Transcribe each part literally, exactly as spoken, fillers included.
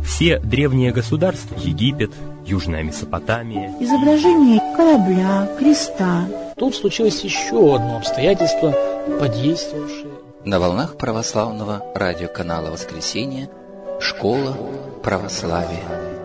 Все древние государства — Египет, Южная Месопотамия. Изображение корабля, креста. Тут случилось еще одно обстоятельство, подействовавшее. На волнах православного радиоканала «Воскресенье» «Школа православия».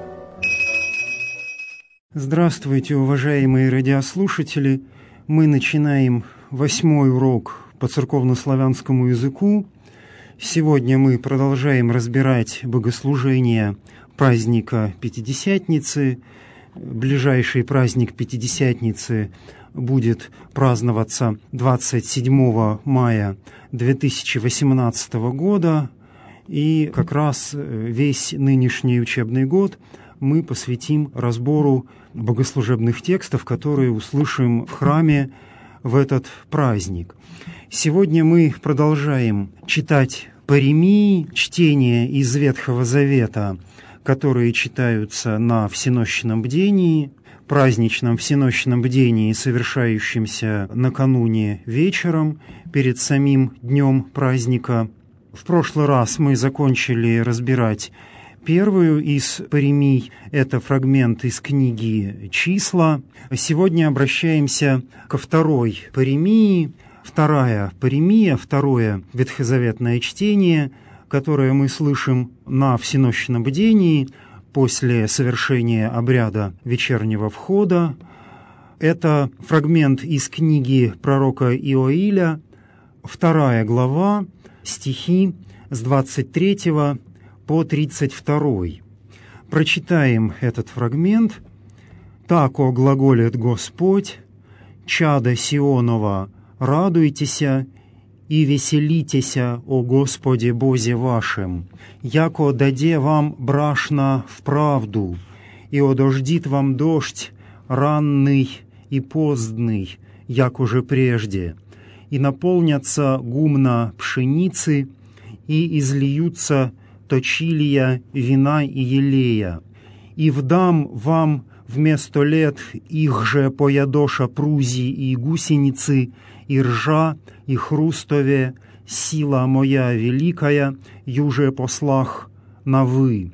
Здравствуйте, уважаемые радиослушатели! Мы начинаем восьмой урок по церковнославянскому языку. Сегодня мы продолжаем разбирать богослужение праздника Пятидесятницы. Ближайший праздник Пятидесятницы будет праздноваться двадцать седьмого мая две тысячи восемнадцатого года. И как раз весь нынешний учебный год мы посвятим разбору богослужебных текстов, которые услышим в храме в этот праздник. Сегодня мы продолжаем читать паремии, чтения из Ветхого Завета, которые читаются на всенощном бдении, праздничном всенощном бдении, совершающемся накануне вечером, перед самим днем праздника. В прошлый раз мы закончили разбирать первую из паремий, это фрагмент из книги «Числа». Сегодня обращаемся ко второй паремии. Вторая паремия, второе ветхозаветное чтение, которое мы слышим на всенощном бдении после совершения обряда вечернего входа. Это фрагмент из книги пророка Иоиля, вторая глава, стихи с двадцать третьего по тридцать второй. Прочитаем этот фрагмент. «Тако глаголит Господь, чадо Сионова, радуйтеся и веселитеся о Господе Бозе вашем, яко даде вам брашна в правду, и одождит вам дождь ранный и поздный, як уже прежде, и наполнятся гумна пшеницы, и излиются точилия вина и елея, и вдам вам вместо лет их же поядоша прузи и гусеницы, и ржа, и хрустове, сила моя великая, юже послах на вы.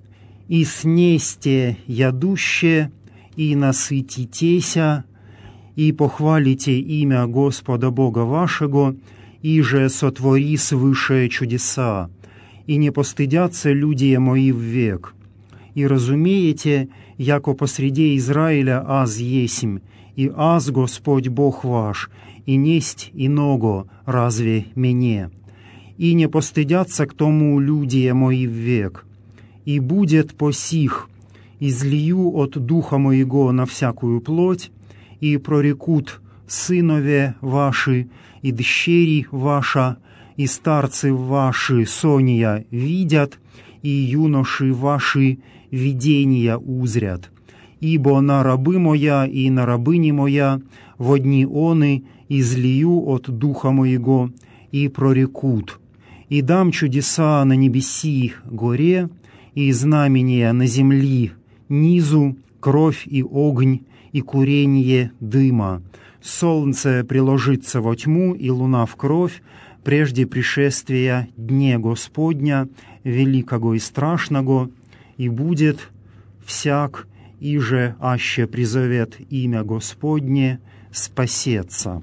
И снесте ядуще, и насытитеся, и похвалите имя Господа Бога вашего, и же сотвори свыше чудеса, и не постыдятся люди мои ввек. И разумеете, яко посреди Израиля аз есмь, и аз Господь Бог ваш, и несть иного разве мне. И не постыдятся к тому люди мои ввек. И будет по сих, излию от духа моего на всякую плоть, и прорекут сынове ваши, и дщери ваша, и старцы ваши сония видят, и юноши ваши видения узрят. Ибо на рабы моя и на рабыни моя в одни оны излию от духа моего, и прорекут. И дам чудеса на небеси горе, и знамения на земли низу, кровь и огонь, и курение дыма. Солнце приложится во тьму, и луна в кровь, прежде пришествия дне Господня, великого и страшного, и будет всяк, иже аще призовет имя Господне, спасется».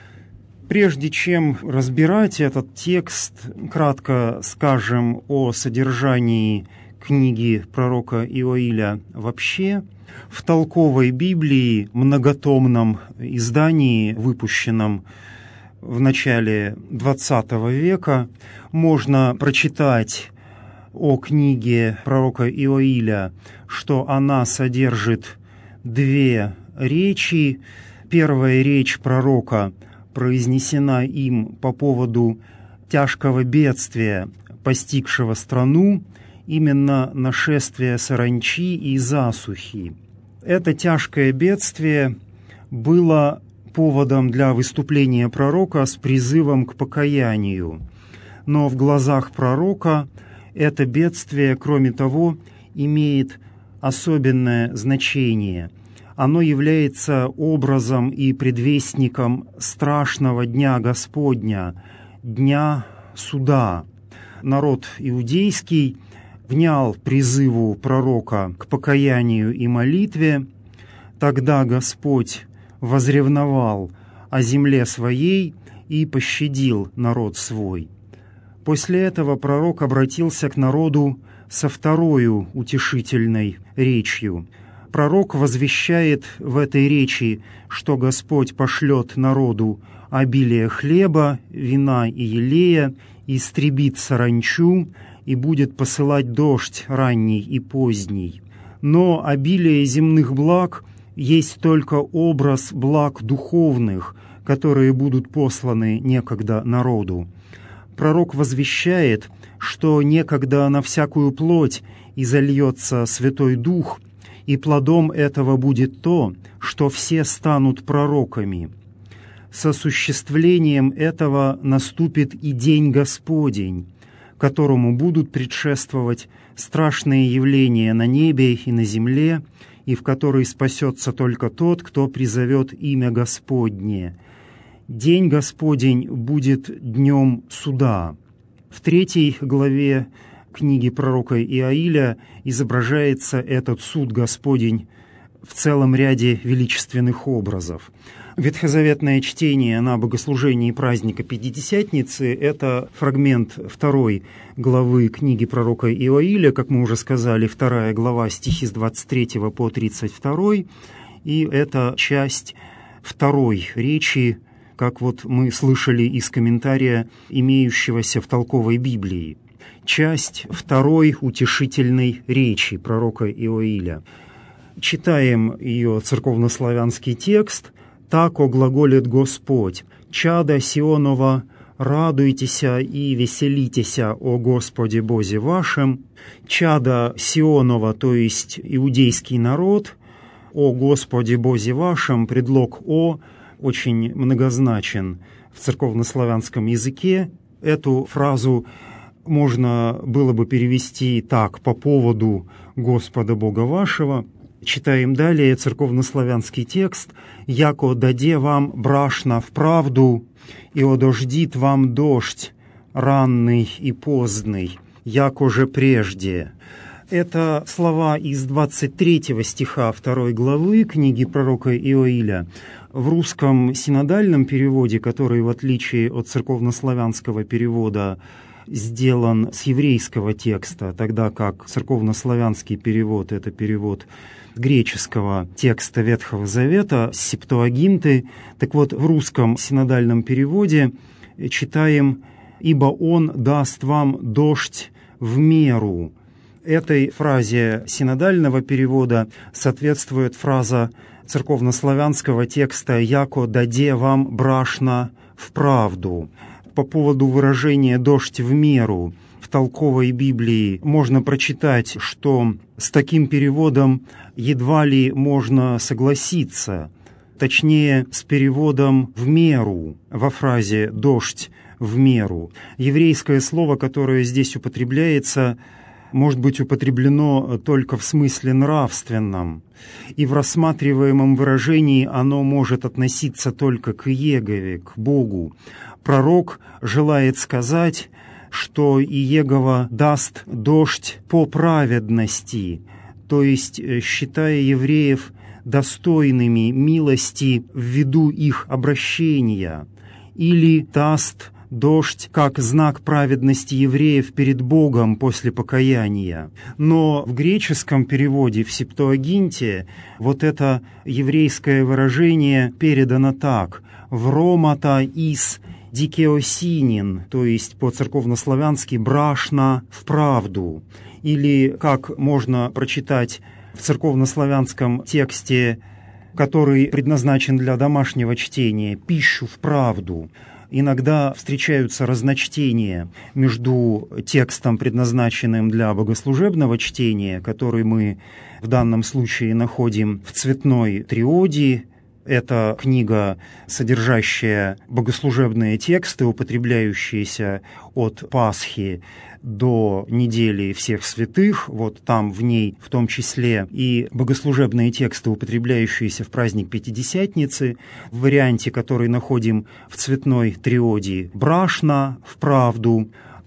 Прежде чем разбирать этот текст, кратко скажем о содержании книги пророка Иоиля вообще. В толковой Библии, многотомном издании, выпущенном в начале двадцатого века, можно прочитать о книге пророка Иоиля, что она содержит две речи. Первая речь пророка произнесена им по поводу тяжкого бедствия, постигшего страну, именно нашествия саранчи и засухи. Это тяжкое бедствие было поводом для выступления пророка с призывом к покаянию. Но в глазах пророка это бедствие, кроме того, имеет особенное значение. Оно является образом и предвестником страшного дня Господня, дня суда. Народ иудейский внял призыву пророка к покаянию и молитве, тогда Господь возревновал о земле своей и пощадил народ свой. После этого пророк обратился к народу со второю утешительной речью. Пророк возвещает в этой речи, что Господь пошлет народу обилие хлеба, вина и елея, истребит саранчу и будет посылать дождь ранний и поздний. Но обилие земных благ есть только образ благ духовных, которые будут посланы некогда народу. Пророк возвещает, что некогда на всякую плоть изольется Святой Дух, и плодом этого будет то, что все станут пророками. С осуществлением этого наступит и День Господень, которому будут предшествовать страшные явления на небе и на земле, и в который спасется только тот, кто призовет имя Господне. День Господень будет днем суда. В третьей главе книги пророка Иаиля изображается этот суд Господень в целом ряде величественных образов. Ветхозаветное чтение на богослужении праздника Пятидесятницы – это фрагмент второй главы книги пророка Иоиля, как мы уже сказали, вторая глава, стихи с двадцать третьего по тридцать второй, и это часть второй речи, как вот мы слышали из комментария, имеющегося в толковой Библии. Часть второй утешительной речи пророка Иоиля. Читаем ее церковнославянский текст. «Так оглаголит Господь, чада Сионова, радуйтеся и веселитеся о Господе Бозе вашем, чада Сионова, то есть иудейский народ, о Господе Бозе вашем», предлог «о» очень многозначен в церковнославянском языке. Эту фразу можно было бы перевести так: «по поводу Господа Бога вашего». Читаем далее церковнославянский текст. «Яко даде вам брашна в правду, и одождит вам дождь ранный и поздный, яко же прежде». Это слова из двадцать третьего стиха второй главы книги пророка Иоиля. В русском синодальном переводе, который, в отличие от церковнославянского перевода, сделан с еврейского текста, тогда как церковнославянский перевод — это перевод греческого текста Ветхого Завета, Септуагинты. Так вот, в русском синодальном переводе читаем «Ибо Он даст вам дождь в меру». Этой фразе синодального перевода соответствует фраза церковнославянского текста «Яко даде вам брашна в правду». По поводу выражения «дождь в меру» в толковой Библии можно прочитать, что с таким переводом едва ли можно согласиться, точнее, с переводом «в меру» во фразе «дождь в меру». Еврейское слово, которое здесь употребляется, может быть употреблено только в смысле нравственном, и в рассматриваемом выражении оно может относиться только к Иегове, к Богу. Пророк желает сказать, что Иегова даст дождь по праведности, то есть считая евреев достойными милости ввиду их обращения, или даст дождь как знак праведности евреев перед Богом после покаяния. Но в греческом переводе, в Септуагинте, вот это еврейское выражение передано так: «вромата ис дикеосинин», то есть по-церковнославянски «брашна в правду», или, как можно прочитать в церковнославянском тексте, который предназначен для домашнего чтения, «пищу в правду». Иногда встречаются разночтения между текстом, предназначенным для богослужебного чтения, который мы в данном случае находим в цветной триоде. Это книга, содержащая богослужебные тексты, употребляющиеся от Пасхи до недели всех святых. Вот там в ней в том числе и богослужебные тексты, употребляющиеся в праздник Пятидесятницы, в варианте, который находим в цветной триоде «брашна в правду».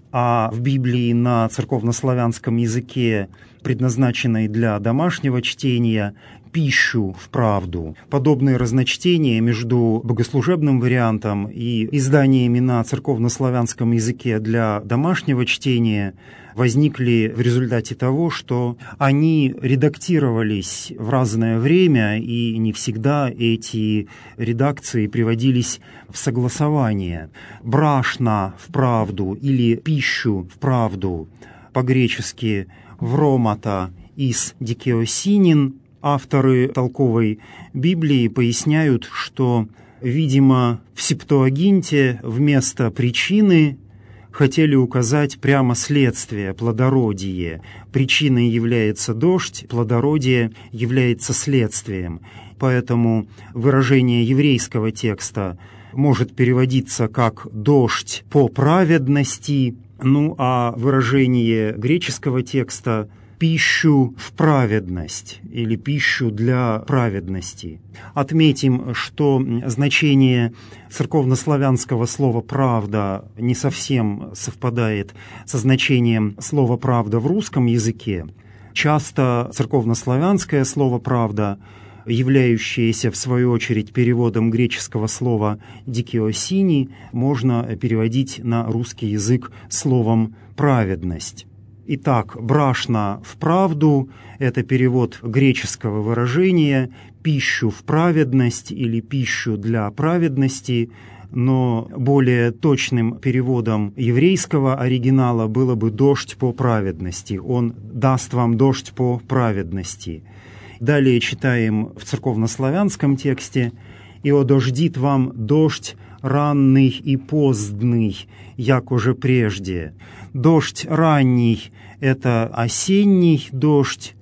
а в Библии на церковнославянском языке, предназначенной для домашнего чтения, пищу в правду. Подобные разночтения между богослужебным вариантом и изданиями на церковнославянском языке для домашнего чтения возникли в результате того, что они редактировались в разное время, и не всегда эти редакции приводились в согласование. «Брашна в правду» или «пищу в правду» по-гречески «вромата ис дикеосинин». Авторы толковой Библии поясняют, что, видимо, в Септуагинте вместо причины хотели указать прямо следствие, плодородие. Причиной является дождь, плодородие является следствием. Поэтому выражение еврейского текста может переводиться как «дождь по праведности», ну а выражение греческого текста «пищу в праведность» или «пищу для праведности». Отметим, что значение церковнославянского слова «правда» не совсем совпадает со значением слова «правда» в русском языке. Часто церковнославянское слово «правда», являющееся в свою очередь переводом греческого слова «дикеосини», можно переводить на русский язык словом «праведность». Итак, «брашна в правду» — это перевод греческого выражения «пищу в праведность» или «пищу для праведности», но более точным переводом еврейского оригинала было бы «дождь по праведности». Он даст вам дождь по праведности. Далее читаем в церковнославянском тексте «И одождит вам дождь ранный и поздный, як уже прежде». Дождь ранний — это осенний дождь,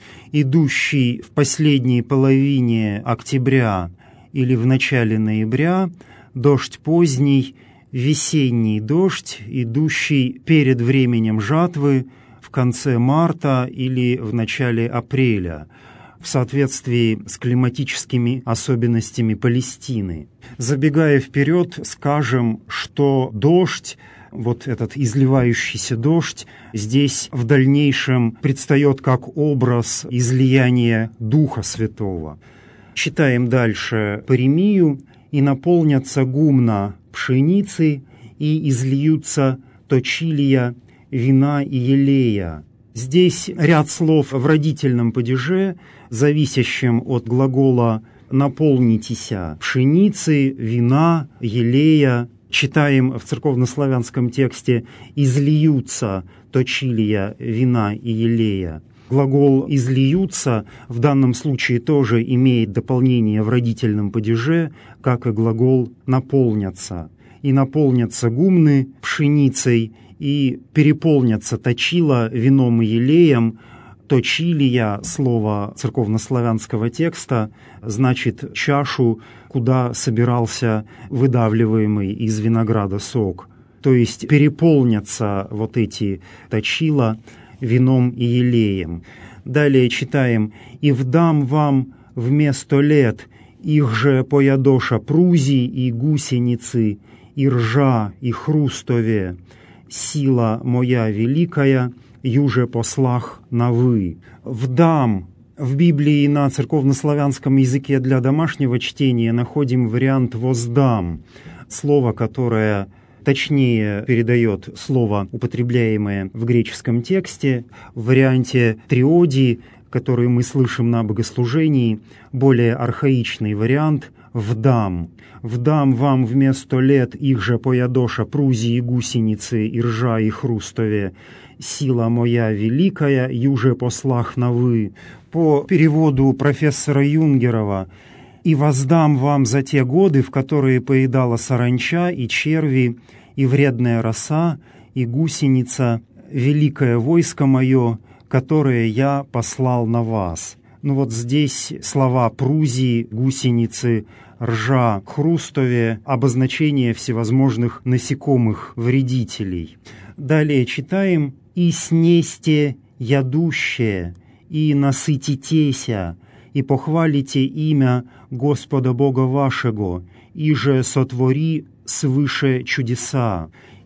идущий в последней половине октября или в начале ноября. Дождь поздний — весенний дождь, идущий перед временем жатвы в конце марта или в начале апреля, в соответствии с климатическими особенностями Палестины. Забегая вперед, скажем, что дождь, вот этот изливающийся дождь, здесь в дальнейшем предстает как образ излияния Духа Святого. Читаем дальше Паремию. «И наполнятся гумна пшеницы, и изльются точилия вина и елея». Здесь ряд слов в родительном падеже, зависящем от глагола «наполнитеся» пшеницы, вина, елея. Читаем в церковнославянском тексте «излиются точилия вина и елея». Глагол «излиются» в данном случае тоже имеет дополнение в родительном падеже, как и глагол «наполнятся». «И наполнятся гумны пшеницей, и переполнятся точила вином и елеем». Точилия, слово церковнославянского текста, значит чашу, куда собирался выдавливаемый из винограда сок. То есть переполнятся вот эти точила вином и елеем. Далее читаем «И вдам вам вместо лет их же поядоша прузи и гусеницы, и ржа, и хрустове, сила моя великая, юже послах на вы». «Вдам» в Библии на церковнославянском языке для домашнего чтения находим вариант «воздам», слово, которое точнее передает слово, употребляемое в греческом тексте. В варианте триодии, который мы слышим на богослужении, более архаичный вариант «вдам». «Вдам вам вместо лет их же поядоша прузи и гусеницы, и ржа, и хрустове, сила моя великая, юже послах на вы». По переводу профессора Юнгерова «И воздам вам за те годы, в которые поедала саранча и черви, и вредная роса, и гусеница, великое войско мое, которое я послал на вас». Ну вот здесь слова «прузи», «гусеницы», «ржа», «хрустове» — обозначение всевозможных насекомых-вредителей. Далее читаем «И снесте ядущее, и насытитеся, и похвалите имя Господа Бога вашего, и же сотвори свыше чудеса,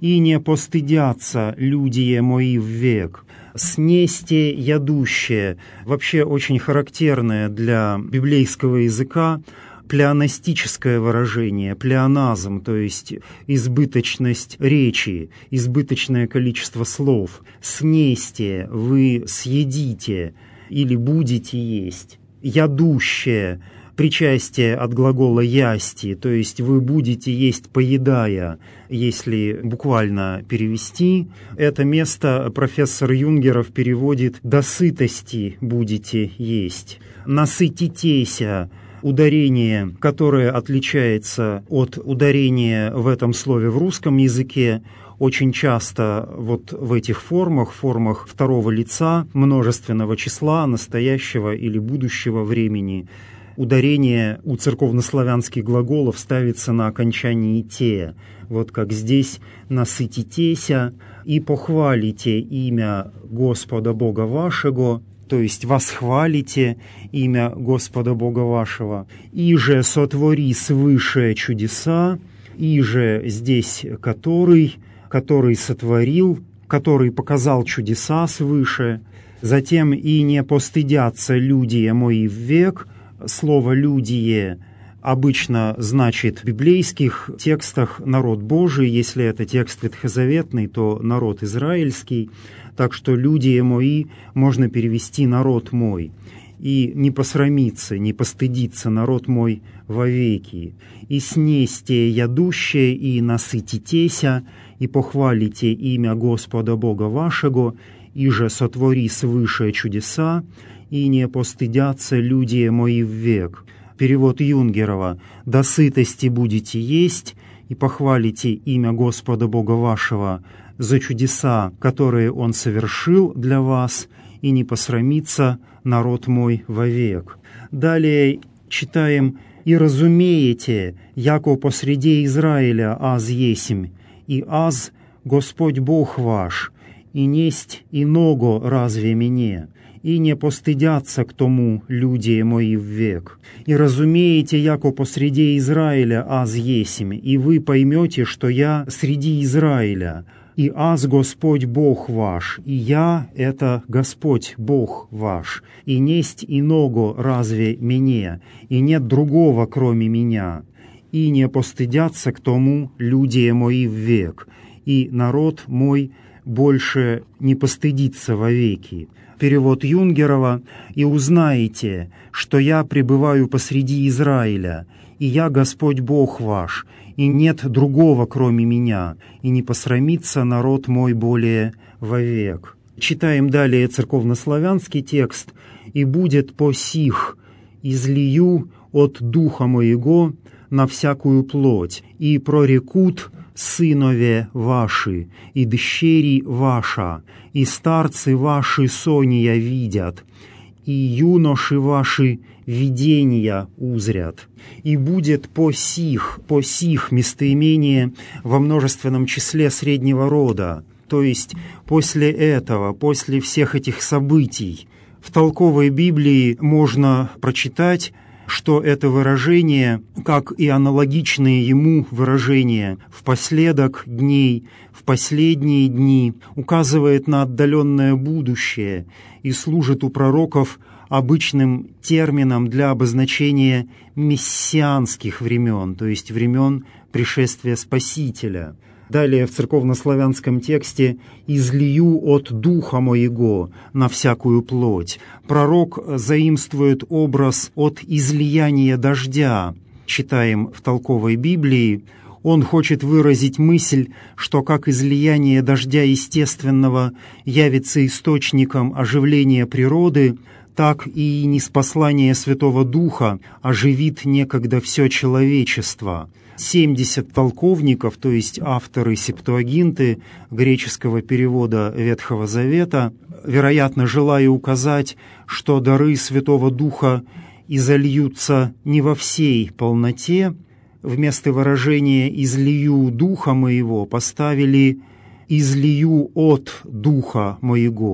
и не постыдятся люди мои ввек. Снесте ядущее, вообще очень характерное для библейского языка, плеонастическое выражение, плеоназм, то есть избыточность речи, избыточное количество слов. «Снесте» — вы съедите или будете есть. «Ядущее» — причастие от глагола «ясти», то есть вы будете есть, поедая, если буквально перевести. Это место профессор Юнгеров переводит «до сытости будете есть». «Насытитеся» — ударение, которое отличается от ударения в этом слове в русском языке, очень часто вот в этих формах, формах второго лица, множественного числа, настоящего или будущего времени, ударение у церковнославянских глаголов ставится на окончании «те». Вот как здесь «насытитеся» и «похвалите имя Господа Бога вашего», то есть восхвалите имя Господа Бога вашего, «и же сотвори свыше чудеса», «и же» здесь «который», «который сотворил», «который показал чудеса свыше», затем «и не постыдятся люди мои ввек». Слово «людие» обычно значит в библейских текстах «народ Божий», если это текст ветхозаветный, то «народ израильский». Так что «люди мои» можно перевести «народ мой». И не посрамиться, не постыдиться народ мой вовеки. И снесте ядущее, и насытитеся, и похвалите имя Господа Бога вашего, и же сотвори свыше чудеса, и не постыдятся люди мои ввек». Перевод Юнгерова: «До сытости будете есть, и похвалите имя Господа Бога вашего за чудеса, которые Он совершил для вас, и не посрамится народ мой вовек». Далее читаем: «И разумеете, яко посреди Израиля аз есмь, и аз Господь Бог ваш, и несть иного разве мне, и не постыдятся к тому люди мои ввек. И разумеете, яко посреди Израиля аз есмь, и вы поймете, что я среди Израиля, и аз Господь Бог ваш, и я — это Господь Бог ваш, и несть иного разве мне, и нет другого, кроме меня, и не постыдятся к тому люди мои ввек, и народ мой больше не постыдится вовеки». Перевод Юнгерова: «И узнаете, что я пребываю посреди Израиля, и я Господь Бог ваш, и нет другого, кроме меня, и не посрамится народ мой более вовек». Читаем далее церковнославянский текст: «И будет по сих излию от духа моего на всякую плоть, и прорекут сынове ваши, и дщери ваша, и старцы ваши сония видят, и юноши ваши видения узрят. И будет по сих, по сих» местоимение во множественном числе среднего рода, то есть после этого, после всех этих событий. В толковой Библии можно прочитать, что это выражение, как и аналогичные ему выражения «впоследок дней», «в последние дни», указывает на отдаленное будущее и служит у пророков обычным термином для обозначения мессианских времен, то есть времен пришествия Спасителя. Далее в церковнославянском тексте «излию от духа моего на всякую плоть». Пророк заимствует образ от излияния дождя. Читаем в толковой Библии. Он хочет выразить мысль, что как излияние дождя естественного явится источником оживления природы, так и ниспослание Святого Духа оживит некогда все человечество. семьдесят толковников, то есть авторы Септуагинты, греческого перевода Ветхого Завета, вероятно, желая указать, что дары Святого Духа изольются не во всей полноте, вместо выражения «излию Духа моего» поставили «излию от Духа моего».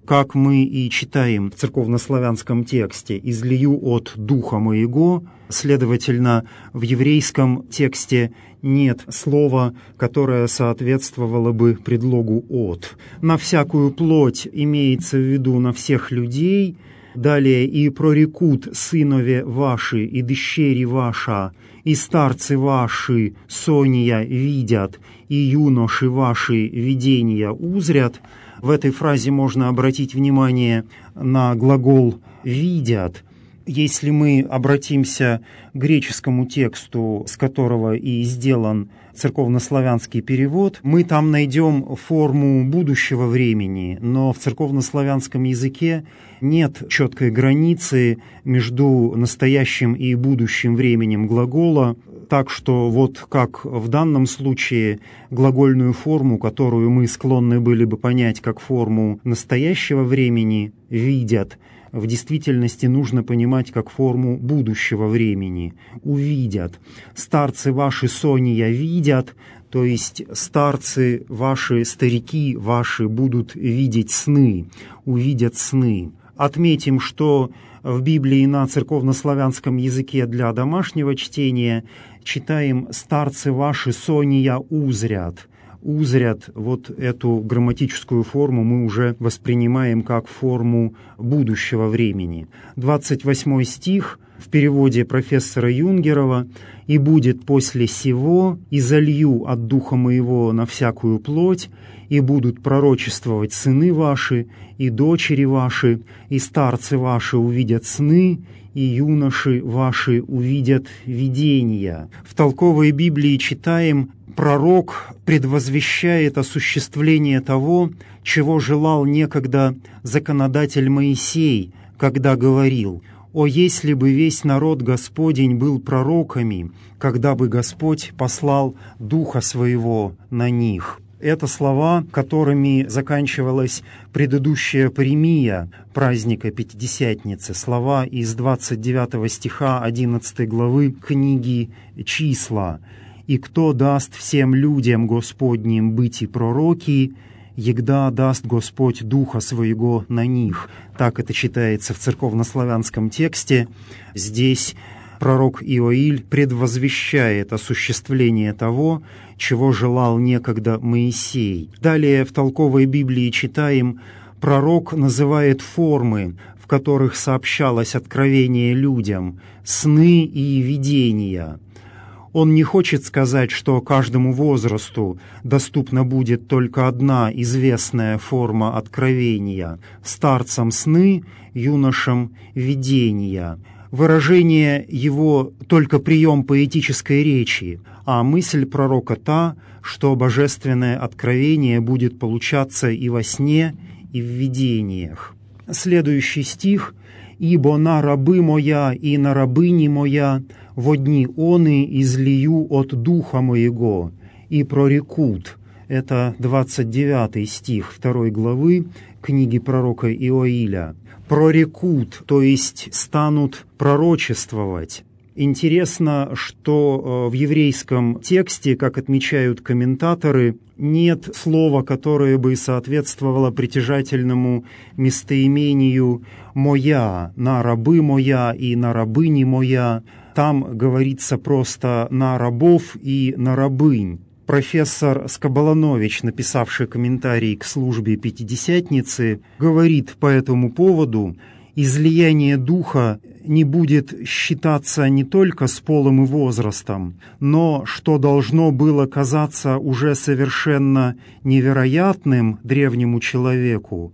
как мы и читаем в церковнославянском тексте, «излию от Духа Моего», следовательно, в еврейском тексте нет слова, которое соответствовало бы предлогу «от». На всякую плоть имеется в виду на всех людей. Далее «и прорекут сынове ваши, и дщери ваша, и старцы ваши сония видят, и юноши ваши видения узрят». В этой фразе можно обратить внимание на глагол «видят». Если мы обратимся к греческому тексту, с которого и сделан церковнославянский перевод, мы там найдем форму будущего времени, но в церковнославянском языке нет четкой границы между настоящим и будущим временем глагола, так что вот как в данном случае глагольную форму, которую мы склонны были бы понять как форму настоящего времени, «видят», в действительности нужно понимать как форму будущего времени, «увидят». «Старцы ваши сония видят», то есть старцы ваши, старики ваши будут видеть сны, увидят сны. Отметим, что в Библии на церковнославянском языке для домашнего чтения читаем «старцы ваши сония узрят». Узрят, вот эту грамматическую форму мы уже воспринимаем как форму будущего времени. двадцать восьмой стих в переводе профессора Юнгерова: «И будет после сего, и залью от Духа Моего на всякую плоть, и будут пророчествовать сыны ваши, и дочери ваши, и старцы ваши увидят сны, и юноши ваши увидят видения». В толковой Библии читаем: «Пророк предвозвещает осуществление того, чего желал некогда законодатель Моисей, когда говорил: «О, если бы весь народ Господень был пророками, когда бы Господь послал Духа Своего на них». Это слова, которыми заканчивалась предыдущая паремия праздника Пятидесятницы, слова из двадцать девятого стиха одиннадцатой главы книги «Числа». «И кто даст всем людям Господним быть и пророки, егда даст Господь Духа Своего на них». Так это читается в церковнославянском тексте. Здесь пророк Иоиль предвозвещает осуществление того, чего желал некогда Моисей. Далее в толковой Библии читаем: пророк называет формы, в которых сообщалось откровение людям, сны и видения. Он не хочет сказать, что каждому возрасту доступна будет только одна известная форма откровения: старцам сны, юношам видения. Выражение его только прием поэтической речи, а мысль пророка та, что божественное откровение будет получаться и во сне, и в видениях. Следующий стих: «Ибо на рабы моя и на рабыни моя во дни оны излию от Духа Моего, и прорекут». Это двадцать девятый стих второй главы книги пророка Иоиля. «Прорекут», то есть станут пророчествовать. Интересно, что в еврейском тексте, как отмечают комментаторы, нет слова, которое бы соответствовало притяжательному местоимению «моя», «на рабы моя» и «на рабыни моя». Там говорится просто «на рабов» и «на рабынь». Профессор Скоболанович, написавший комментарий к службе Пятидесятницы, говорит по этому поводу: «Излияние Духа не будет считаться не только с полом и возрастом, но, что должно было казаться уже совершенно невероятным древнему человеку,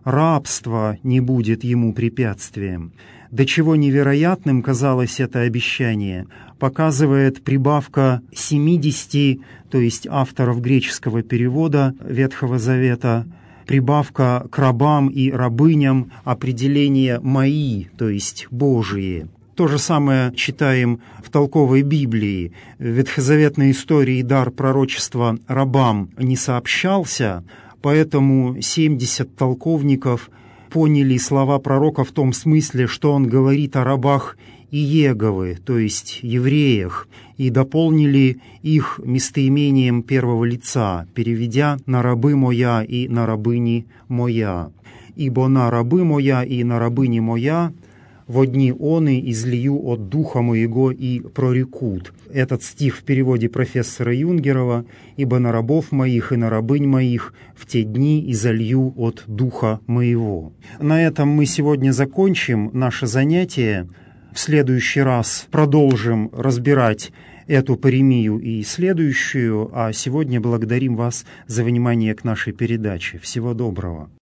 рабство не будет ему препятствием». До чего невероятным казалось это обещание, показывает прибавка семидесяти, то есть авторов греческого перевода Ветхого Завета, прибавка к рабам и рабыням определение «мои», то есть «божьи». То же самое читаем в толковой Библии. В ветхозаветной истории дар пророчества рабам не сообщался, поэтому семьдесят толковников поняли слова пророка в том смысле, что он говорит о рабах Иеговы, то есть евреях, и дополнили их местоимением первого лица, переведя «на рабы моя» и «на рабыни моя». ибо на рабы моя и на рабыни моя во дни оны излию от духа моего и прорекут». Этот стих в переводе профессора Юнгерова: «Ибо на рабов моих и на рабынь моих в те дни изолью от духа моего». На этом мы сегодня закончим наше занятие. В следующий раз продолжим разбирать эту паремию и следующую, а сегодня благодарим вас за внимание к нашей передаче. Всего доброго.